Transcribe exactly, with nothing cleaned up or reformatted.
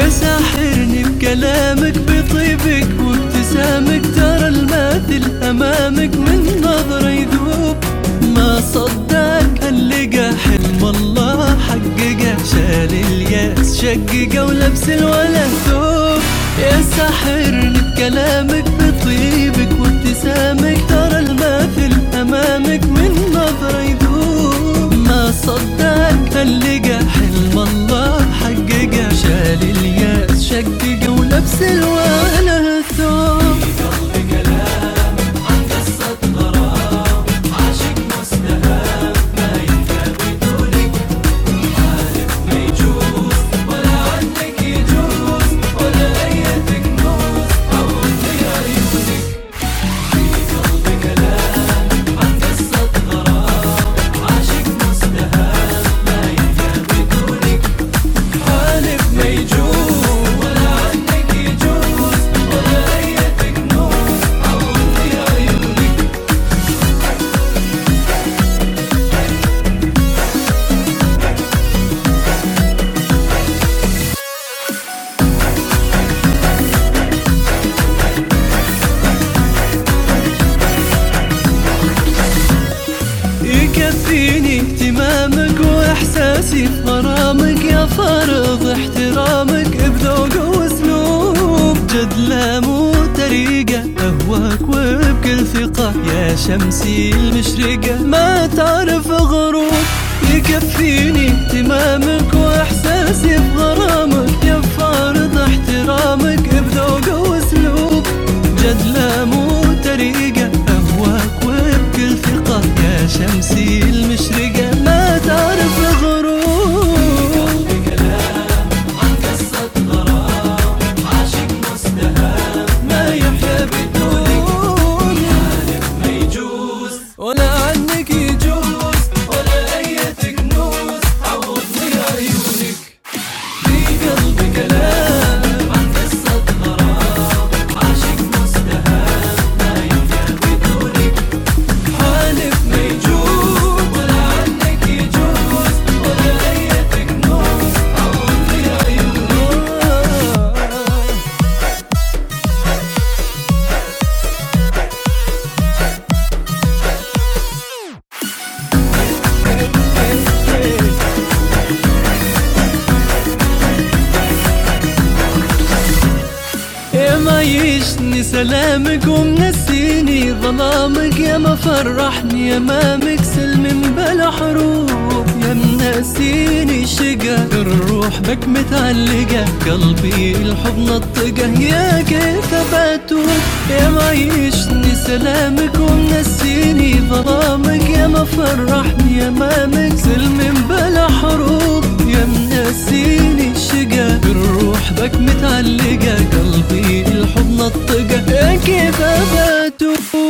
يا ساحرني بكلامك بطيبك وابتسامك، ترى الماثل أمامك من نظرة يذوب. ما صدق هاللقى حلم الله حققه، شال الياس شققه ولبس الولا ثوب. يا ساحرني بكلامك بطيبك وابتسامك، ترى الماثل أمامك من نظرة يذوب. ما صدق هاللقى حلم الله حققه، شال الياس شققه ولبس الولا ثوب. يكفيني اهتمامك واحساسي في غرامك، يا فارض احترامك بذوق واسلوب. جد لا مو طريقة اهواك وبكل ثقة، يا شمسي المشرقة ما تعرف غروب. يكفيني اهتمامك واحساسي في غرامك، يا فارض احترامك بذوق واسلوب. جد لا مو طريقة اهواك وبكل ثقة، يا شمسي المشرقة ما تعرف غروب. بكلام عن قصة غرام، عاشق مستهام ما يحيا بدون. حالف ما يجوز ولا عنك يجوز، ولا أي كنوز، عوضني عيونك. في قلبي كلام عن قصة غرام، عاشق مستهام ما يحيا بدونك. حالف ما يجوز ولا عنك يجوز، ولا أي كنوز، عوضني عيونك. يا ما يشني سلامك ومنسيني ظلامك، يا ما فرحني امامك سلم بلا حروب. يا منسيني شقا الروح بك متعلقة، قلبي الحب نطقه يا كيف بتوب. يا ما يشني سلامك ومنسيني ظلامك، يا ما فرحني امامك سلم بلا حروب. يا منسيني شقا الروح بك متعلقة، قلبي الحب نطقه يا كيف بتوب.